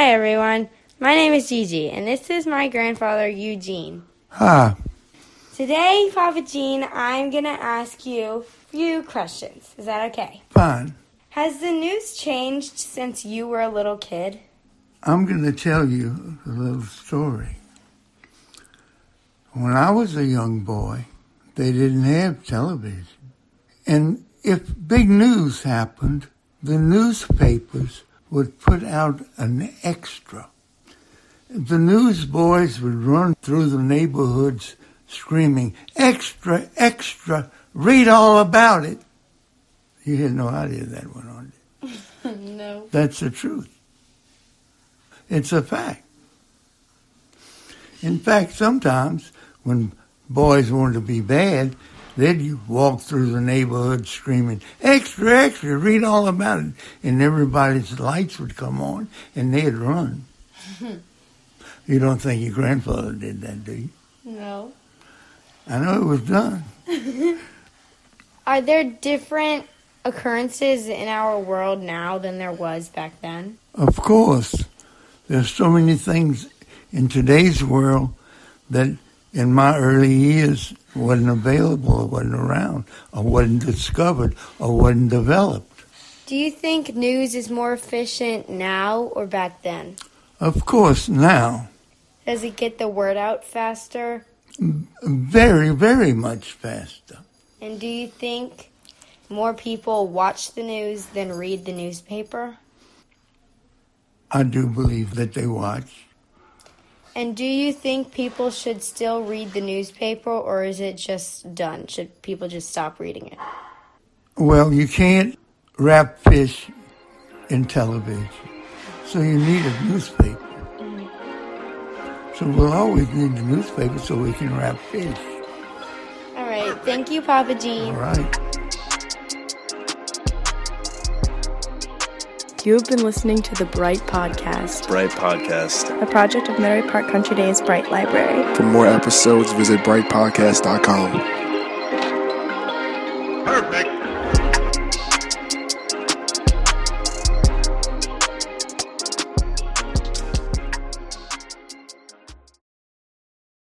Hi, everyone. My name is Gigi, and this is my grandfather, Eugene. Hi. Today, Papa Gene, I'm going to ask you a few questions. Is that okay? Fine. Has the news changed since you were a little kid? I'm going to tell you a little story. When I was a young boy, they didn't have television. And if big news happened, the newspapers would put out an extra. The newsboys would run through the neighborhoods screaming, "Extra, extra, read all about it." You had no idea that went on. No. That's the truth. It's a fact. In fact, sometimes when boys wanted to be bad, they'd walk through the neighborhood screaming, "Extra, extra, read all about it." And everybody's lights would come on, and they'd run. You don't think your grandfather did that, do you? No. I know it was done. Are there different occurrences in our world now than there was back then? Of course. There's so many things in today's world that in my early years wasn't available, or wasn't around, or wasn't discovered, or wasn't developed. Do you think news is more efficient now or back then? Of course, now. Does it get the word out faster? Very, very much faster. And do you think more people watch the news than read the newspaper? I do believe that they watch. And do you think people should still read the newspaper, or is it just done? Should people just stop reading it? Well, you can't wrap fish in television, so you need a newspaper. So we'll always need the newspaper so we can wrap fish. All right. Thank you, Papa Gene. All right. You have been listening to the Bright Podcast. Bright Podcast. A project of Metairie Park Country Days Bright Library. For more episodes, visit brightpodcast.com. Perfect.